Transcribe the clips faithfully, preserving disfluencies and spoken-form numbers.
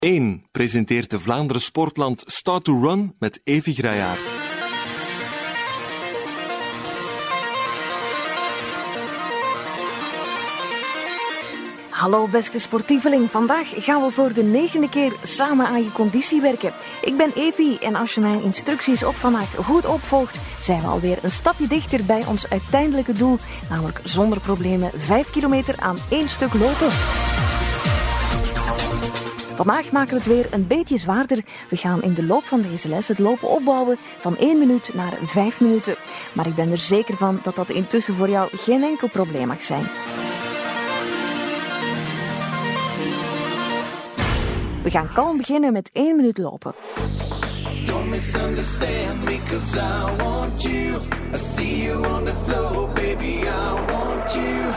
één presenteert de Vlaanderen Sportland Start to Run met Evi Grayaert. Hallo beste sportieveling, vandaag gaan we voor de negende keer samen aan je conditie werken. Ik ben Evi en als je mijn instructies op vandaag goed opvolgt, zijn we alweer een stapje dichter bij ons uiteindelijke doel, namelijk zonder problemen vijf kilometer aan één stuk lopen. Vandaag maken we het weer een beetje zwaarder. We gaan in de loop van deze les het lopen opbouwen van één minuut naar vijf minuten. Maar ik ben er zeker van dat dat intussen voor jou geen enkel probleem mag zijn. We gaan kalm beginnen met één minuut lopen. Don't misunderstand because I want you. I see you on the floor, baby, I want you.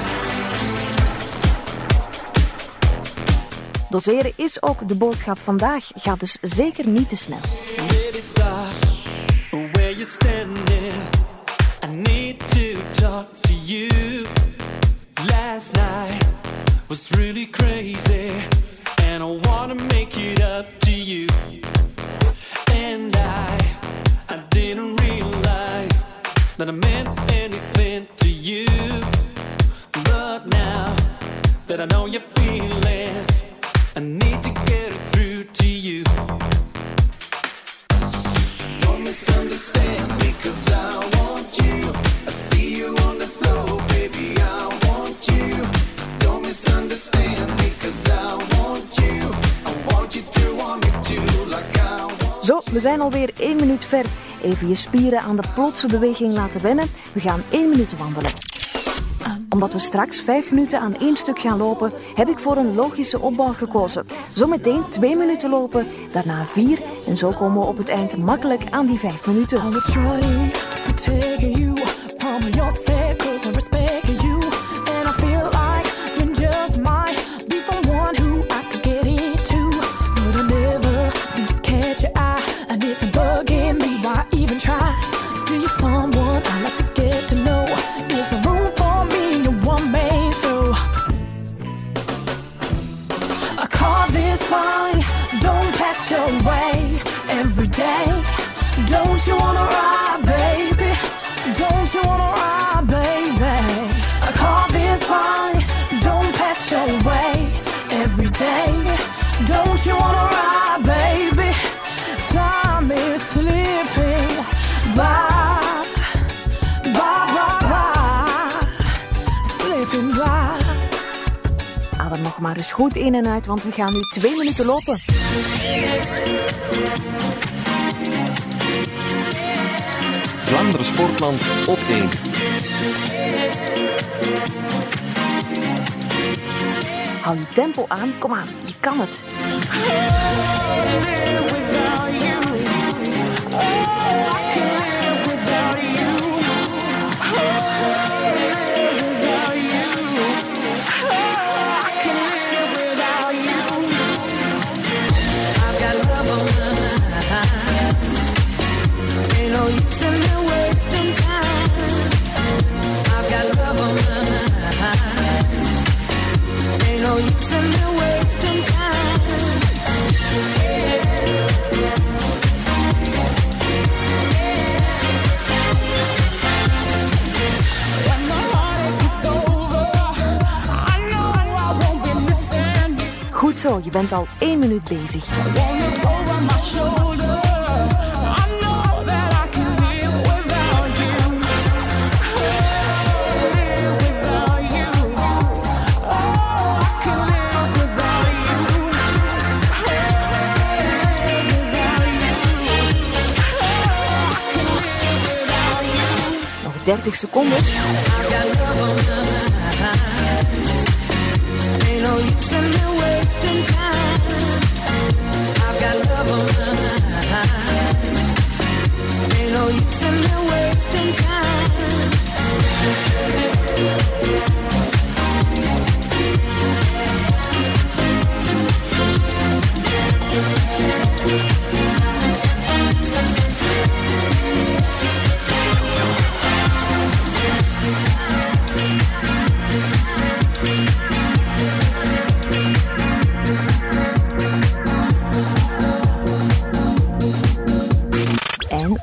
Doseren is ook de boodschap vandaag. Ga dus zeker niet te snel. Baby, stop where you're standing. I need to talk to you. Last night was really crazy. And I wanna make it up to you. And I, I didn't realize that I meant anything to you. But now that I know your feelings, I need to get it through to you. Don't misunderstand me, cause I want you. I see you on the floor, baby, I want you. Don't misunderstand me, cause I want you. I want you to want me too, like I want. Zo, we zijn alweer één minuut ver. Even je spieren aan de plotse beweging laten wennen. We gaan één minuut wandelen. Omdat we straks vijf minuten aan één stuk gaan lopen, heb ik voor een logische opbouw gekozen. Zometeen twee minuten lopen, daarna vier en zo komen we op het eind makkelijk aan die vijf minuten. Don't you wanna ride, baby? Don't you wanna ride, baby? I call this fine. Don't pass your way every day. Don't you wanna ride, baby? Time is slipping by, by, by, by, slipping by. Adem nog maar eens goed in en uit, want we gaan nu twee minuten lopen. Vlaanderen Sportland op één. Hou je tempo aan, kom aan, je kan het. Goed zo, je bent al één minuut bezig. Nog dertig seconden.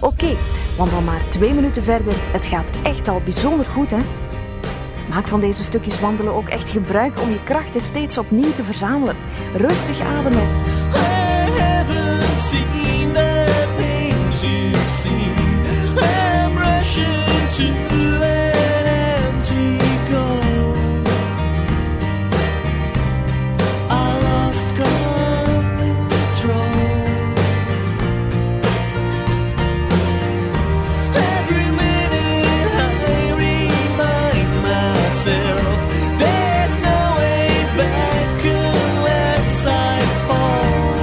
Oké, okay, wandel maar twee minuten verder. Het gaat echt al bijzonder goed, hè? Maak van deze stukjes wandelen ook echt gebruik om je krachten steeds opnieuw te verzamelen. Rustig ademen. I haven't seen the things you've seen. I'm rushing to an empty goal. I lost control. Every minute I remind myself there's no way back unless I fall.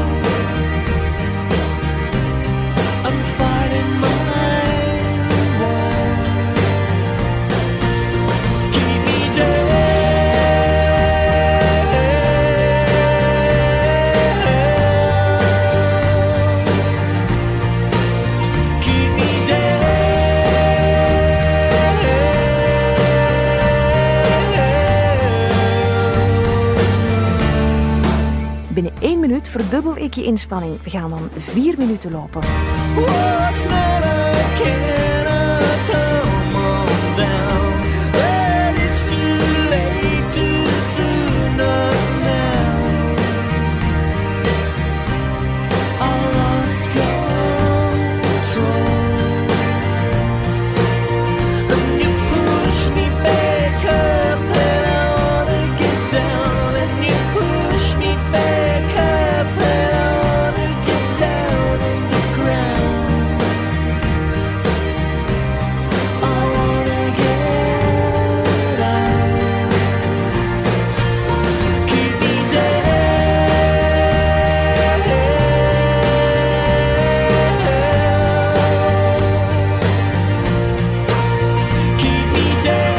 I'm fighting my war. Keep me down. Keep me down. Binnen één minuut verdubbel ik je inspanning. We gaan dan vier minuten lopen. What's not I cannot come on down, but it's too late to soon up now. I lost control, and you push me back up, and I wanna get down, and you push me back up, and I wanna get down on the ground. I wanna get out. Keep me down. Keep me down.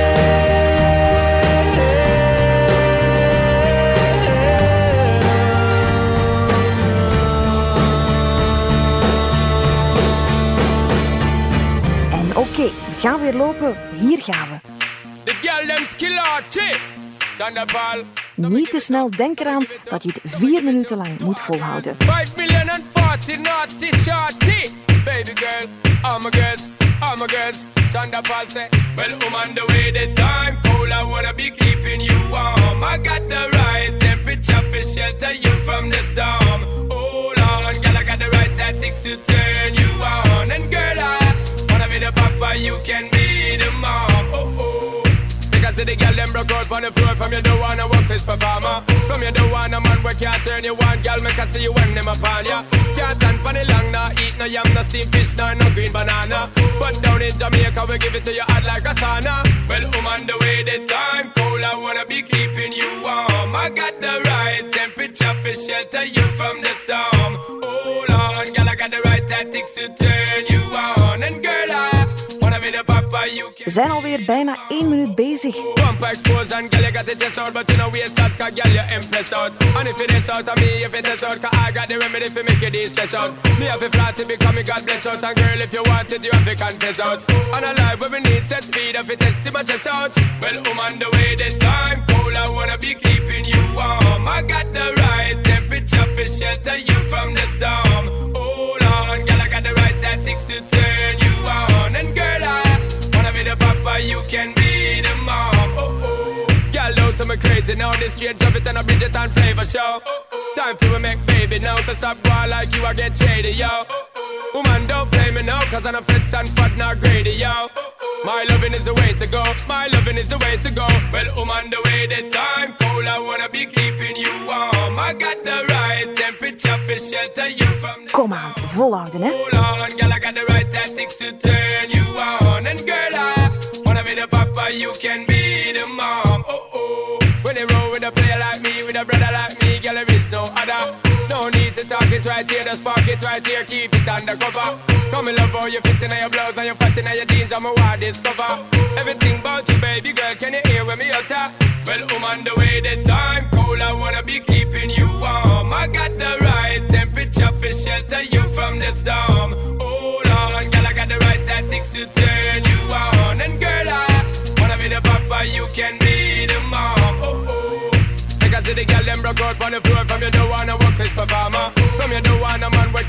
En oké, we gaan weer lopen. Hier gaan we. The girl them skill out, chick. Thunderball. Niet te snel, denk eraan dat je het vier minuten lang moet volhouden. Five million and forty naughty shorty. Baby girl, all my girls, all my girls. Thunderball say, well, I'm on the way, the time cold. I wanna be keeping you warm. I got the right temperature for shelter you from the storm. Hold on, girl, I got the right tactics to turn you on. And girl, I wanna be the papa, you can be the mom. Oh, oh. Because the girl them broke out on the floor. From you don't wanna work this performer. From you don't want a man where can't turn you on. Girl, make I see you when them upon ya. Can't stand for the long, no eat no yam, no steamed fish, no, no green banana. But down in Jamaica we give it to you hot like a sauna. Well, I'm on the way, the time cold. I wanna be keeping you warm. I got the right temperature for shelter you from the storm. Hold on, girl, I got the right tactics to turn you on. And girl, I wanna be the papa you can. We zijn alweer bijna één minuut bezig. Bump expose and girl you got it just out. But you know we out cause girl you impressed out. And if it is out of me, if it is out cause I got the remedy for make you de-stress out. Me have a flat to become a God bless out. And girl if you want it you have to confess out. And a life where we need set speed if it is to my chest out. Well I'm on the way, the time cold. I wanna be keeping you warm. I got the right temperature for shelter you from the storm. Hold on girl, I got the right tactics to turn you on. And girl I wanna be the papa, you can be the mom. Oh oh, girl, those some crazy now. This straight drop it and a Bridget and flavor show. Time for we make baby now. So stop going like you, I get shady, yo. Woman, don't play me now, cause I'm a fits and fat, not greedy, yo. My loving is the way to go. My loving is the way to go. Well, I'm on the way, the time cold. I wanna be keeping you warm. I got the right temperature for shelter you from the Kom aan, volhouden, hè? Hold on, girl, I got the right tactics to turn you on. And girl, I wanna be the papa, you can be the mom. Oh oh, when they roll with a player like me, with a brother like me, girl, there is no other. No need to talk it right here, just spark it right here, keep it undercover. Come in love how you fit in your blouse and you fat in your jeans, I'm a wild discover. Everything about you, baby girl, can you hear when me utter? Well, I'm on the way, the time cold, I wanna be keeping you warm. I got the right temperature for shelter you from the storm. Hold on, girl, I got the right tactics to turn you on. And girl, I wanna be the papa, you can be the mom. Oh oh, because the girl them broke out on the floor. From you don't wanna work this performer. From you don't want a man where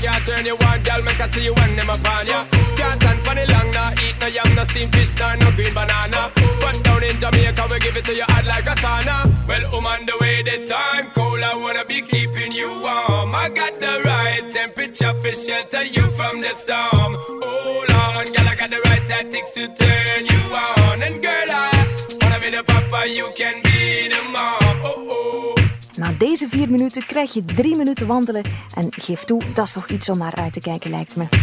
can't turn you on, girl, make I see you when them upon ya. Can't stand for the long, nah, eat no yam, no steamed fish, nah, no green banana. But down in Jamaica, we give it to you hot like a sauna. Well, I'm on the way, the time cold, I wanna be keeping you warm. I got the right temperature for shelter you from the storm. Hold on, girl, I got the right tactics to turn you on. And girl, I wanna be the papa, you can be the mom. Oh, oh. Na deze vier minuten krijg je drie minuten wandelen. En geef toe, dat is toch iets om naar uit te kijken, lijkt me.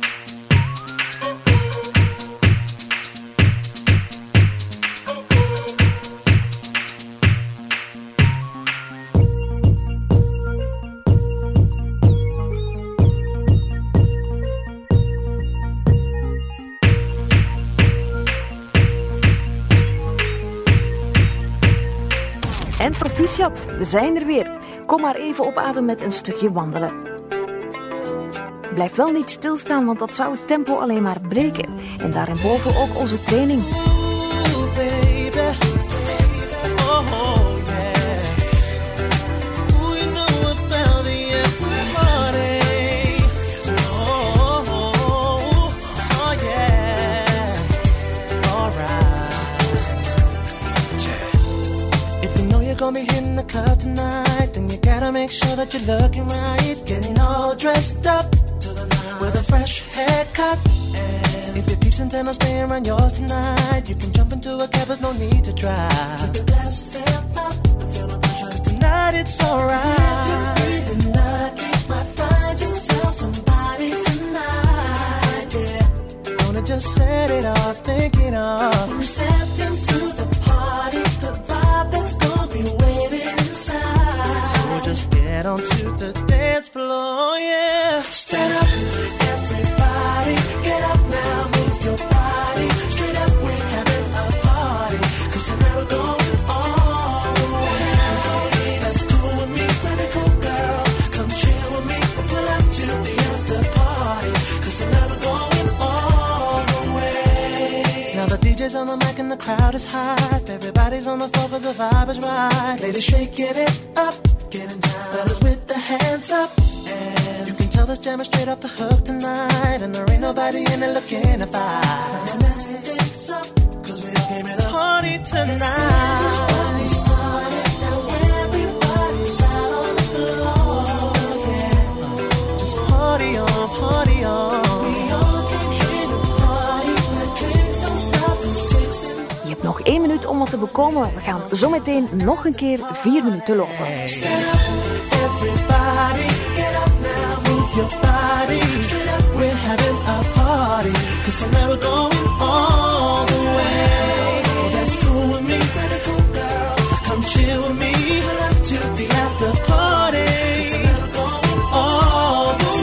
En proficiat, we zijn er weer. Kom maar even op adem met een stukje wandelen. Blijf wel niet stilstaan, want dat zou het tempo alleen maar breken. En daarboven ook onze training. Ooh, baby. Oh, yeah. Ooh, you know about the after party. Oh, oh, oh, yeah. All right. If you know you're gonna be hitting the club tonight, then you gotta make sure that you're looking right. Getting all dressed up with a fresh haircut. And if your peeps intend on staying around yours tonight, you can jump into a cab, there's no need to drive. Keep the glass filled up, cause tonight it's alright. If you're feeling lucky, might find yourself somebody tonight, yeah. Wanna just set it off, thinking of when you step into the party, the vibe that's gonna be waiting inside. So just get onto the dance floor, yeah. Stand up, everybody, get up now, move your body. Straight up, we're having a party, cause tonight we're going all the way. That's cool with me, pretty cool girl. Come chill with me, we'll pull up to the after party, cause tonight we're going all the way. Now the D J's on the mic and the crowd is hype. Everybody's on the floor cause the vibe is right. Ladies shaking it up, getting down. Fellas with the hands up. And you can tell this jam is straight off the hook tonight, and there ain't nobody in it looking to fight. Now mess this up, cause we all came in a party tonight. Party started, now everybody's out on the floor, yeah. Just party on, party on. We all came here to party, the drinks don't stop till six in the Je hebt nog één minuut om wat te bekomen. We gaan zometeen nog een keer vier minuten lopen. Stand up, everybody, get up now, move your body. Straight up, we're having a party, cause tonight we're going all the way. Oh, that's cool with me, pretty cool girl. Come chill with me, to the after party, cause tonight we're going all the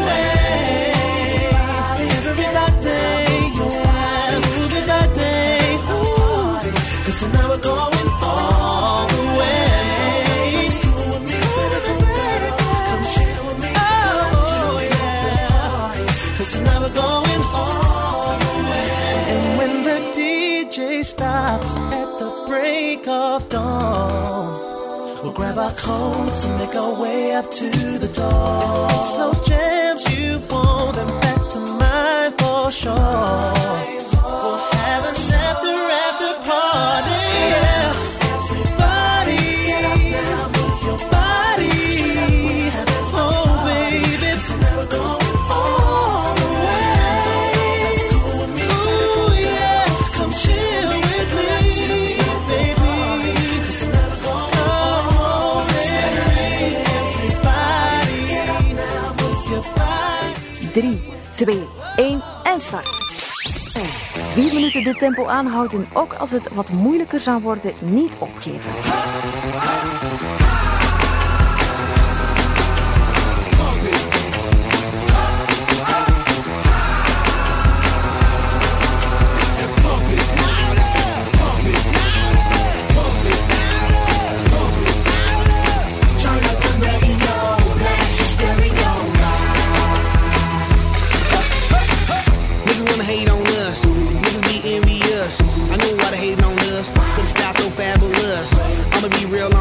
way. Every day, yeah, move it that day, ooh, cause tonight we're going all the way. Stops at the break of dawn. We'll grab our coats and make our way up to the door. If it's slow jams you want, then back to mine for sure. We'll have an after after party. Yeah. Everybody, get up now, move your body. Oh baby, tonight we're going all the way. That's cool with me. Ooh yeah, come chill. drie, twee, één en start. Vier minuten dit tempo aanhouden, ook als het wat moeilijker zou worden, niet opgeven.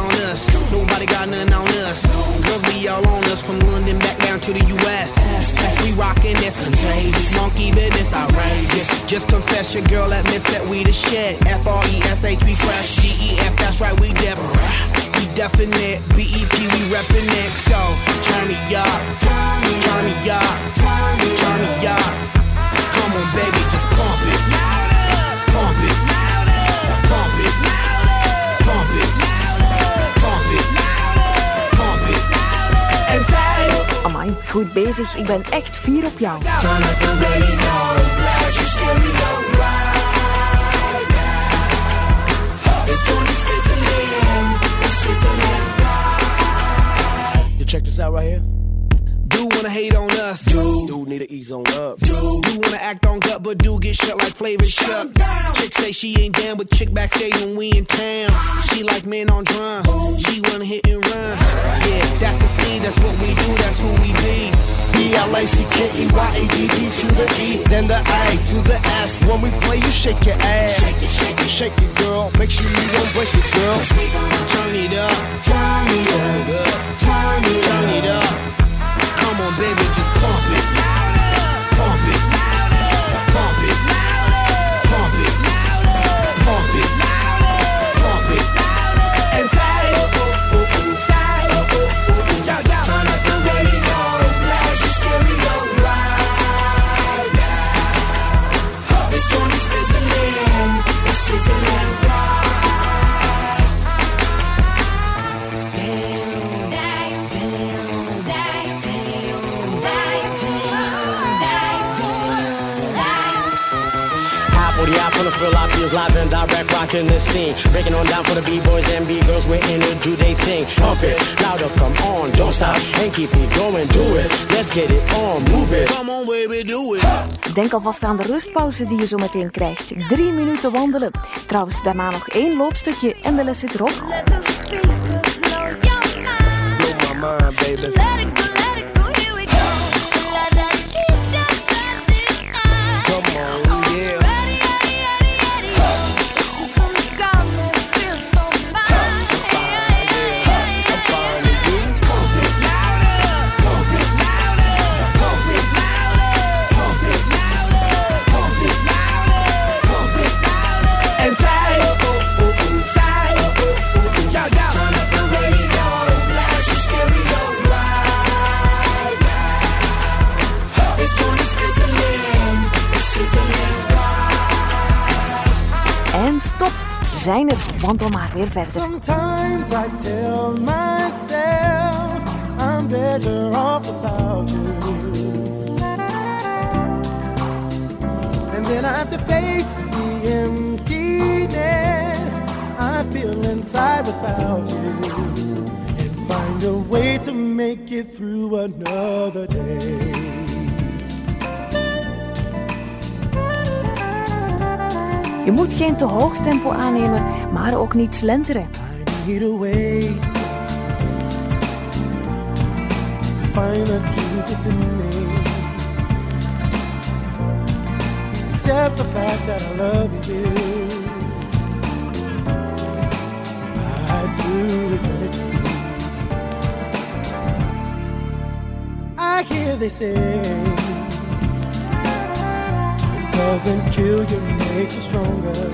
From London back down to the U S rockin' this contagious. Monkey business outrageous. Just confess your girl admits that we the shit. F R E S H, we fresh. G E F, that's right, we different. We definite. B E P, we reppin' it. So, turn me up. Turn me up. Turn me up. Come on, baby, just pump it. Pump it. Pump it. Pump it. Pump it. Pump it. And say... Amai, goed bezig. Ik ben echt fier op jou. Turn up the radio, blast your stereo right now. This joint is fizzling, it's fizzling right. You check this out right here. Dude wanna hate on us. Dude, dude need to ease on up. Dude, dude wanna act on gut, but dude get shut like Flavor Shut. Chick say she ain't down with chick backstage when we in town. She like men on drum. She wanna hit and run. Yeah, that's the speed, that's what we do, that's who we be. B L A C K E Y A D D to the E, then the A to the S. When we play, you shake your ass. Shake it, shake it, shake it, girl. Make sure you don't break it, girl. Turn it up, turn it up, turn it up, turn it up. Come on, baby, just pump it. Pump it. Pump it. Pump it. Pump it. Pump it. And say, say, turn up the radio, blast your stereo right now. This joint is fizzling, it's fizzling right. Damn, damn, damn, damn, damn, For the eye, for the feel, I feels live and direct, rocking the scene. Breaking on down for the B-boys and B-girls, we're in it, do they thing. Pump it, louder, come on, don't stop, and keep it going, do it. Let's get it on, move it. Come on, baby, do it. Denk alvast aan de rustpauze die je zo meteen krijgt. Drie minuten wandelen. Trouwens, daarna nog één loopstukje en de les zit erop. Let the speakers blow your mind. Blow my mind, baby. Let it go, let it go, here we go. La da dee da da dee ah. Come on, yeah. Ready, ready, ready, ready. This is some got me feel so fine. I'm fine with you. Pump it louder, pump it louder, pump it louder, pump it louder, pump it louder, pump it louder. And say, oh, oh, oh, say, oh, oh, oh, yo, yo. Turn up the radio, blast your stereo right now. This joint is fizzling, it's fizzling right. En stop. We zijn er. Wandel maar weer verder. Sometimes I tell myself I'm better off without you. And then I have to face the emptiness I feel inside without you. And find a way to make it through another day. Je moet geen te hoog tempo aannemen, maar ook niet slenteren. I need a way to find the truth within me. Accept the fact that I love you. Right through eternity. I hear they say it doesn't kill you, makes you stronger.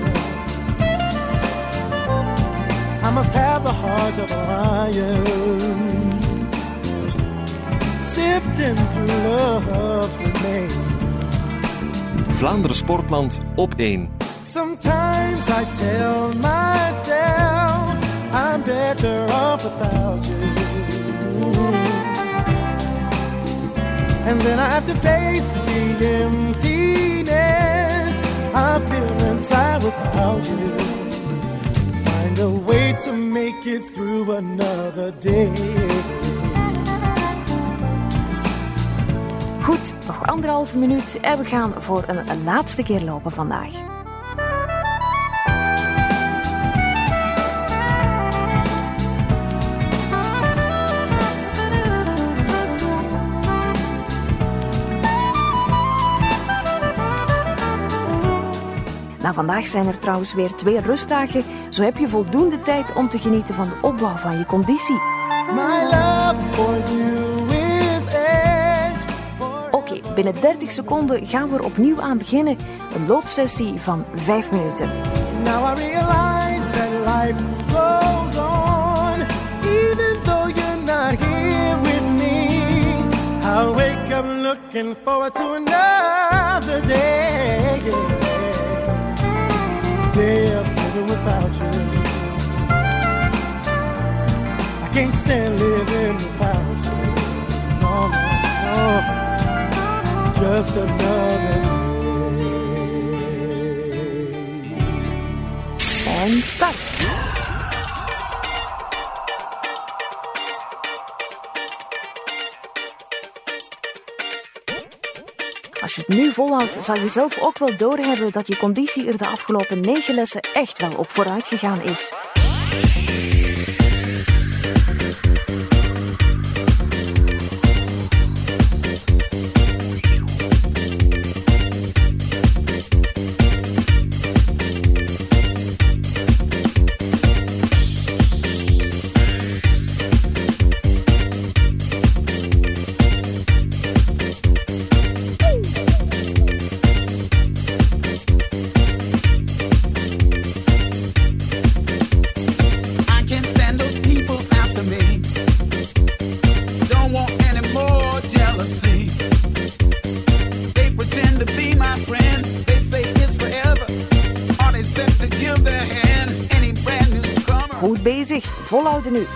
I must have the heart of a lion, sifting through love's remains. Vlaanderen Sportland op één. Sometimes I tell myself I'm better off without you. And then I have to face the emptiness I feel inside without you. And find a way to make it through another day. Goed, nog anderhalve minuut en we gaan voor een, een laatste keer lopen vandaag. Nou, vandaag zijn er trouwens weer twee rustdagen. Zo heb je voldoende tijd om te genieten van de opbouw van je conditie. My love for you is etched for Oké, Binnen dertig seconden gaan we er opnieuw aan beginnen. Een loopsessie van vijf minuten. Now I realize that life goes on, even though you're not here with me. I wake up looking forward to another day, day of living without you. I can't stand living without you, no, no, no. Just another day. En start. Als je het nu volhoudt, zal je zelf ook wel doorhebben dat je conditie er de afgelopen negen lessen echt wel op vooruit gegaan is. Goed bezig, volhouden nu.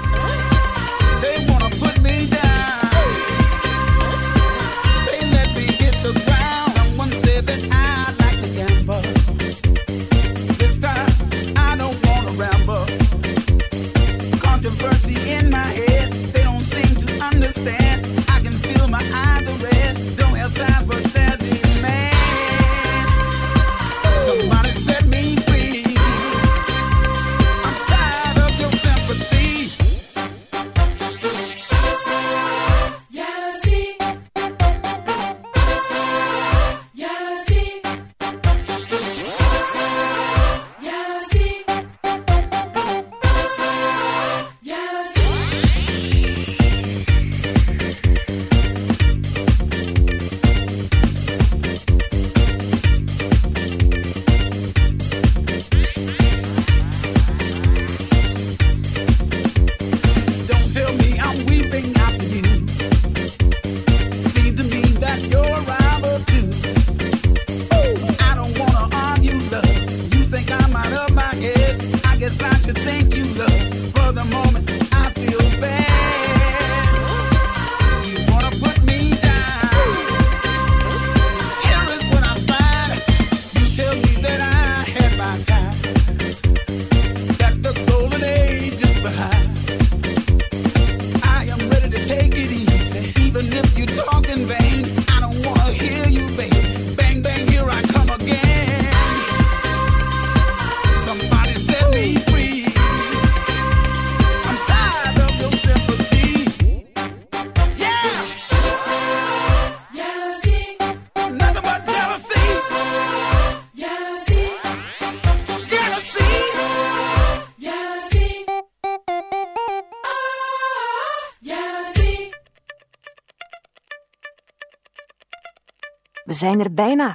We zijn er bijna.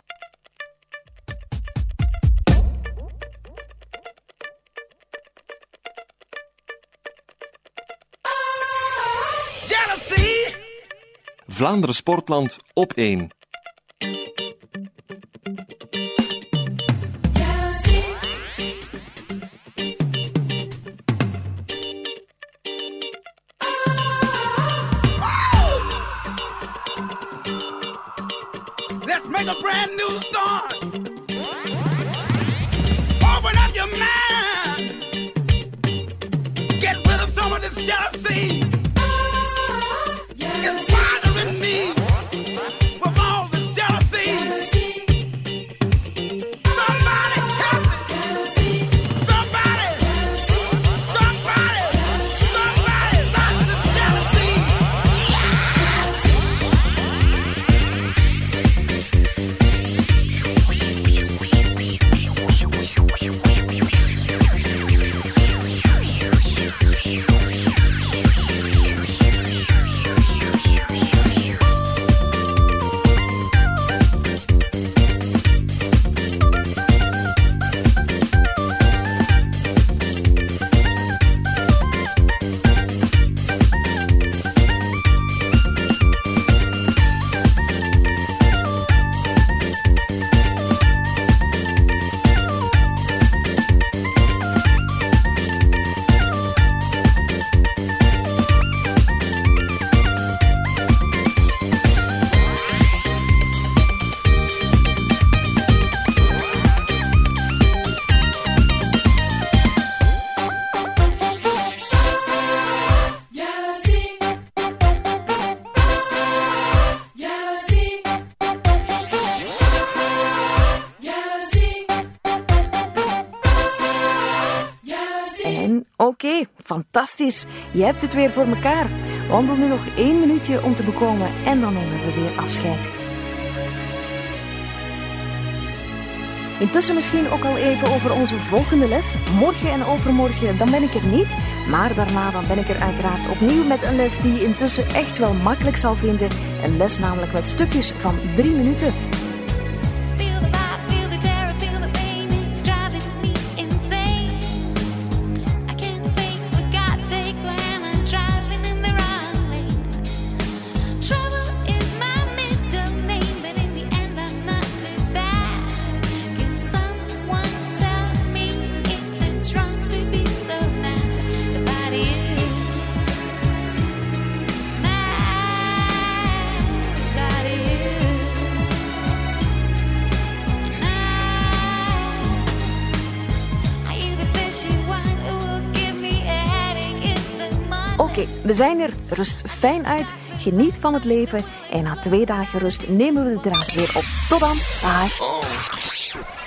Vlaanderen Sportland op één. Let's make a brand new start. Open up your mind. Get rid of some of this jealousy. It's bothering me with all this jealousy. Somebody help me. Somebody. Somebody. Somebody stop this jealousy. Oké, okay, fantastisch. Je hebt het weer voor elkaar. Wandel nu nog één minuutje om te bekomen en dan nemen we weer afscheid. Intussen misschien ook al even over onze volgende les. Morgen en overmorgen, dan ben ik er niet. Maar daarna dan ben ik er uiteraard opnieuw met een les die je intussen echt wel makkelijk zal vinden. Een les namelijk met stukjes van drie minuten. Oké, okay, we zijn er. Rust fijn uit. Geniet van het leven. En na twee dagen rust nemen we de draad weer op. Tot dan. Bye.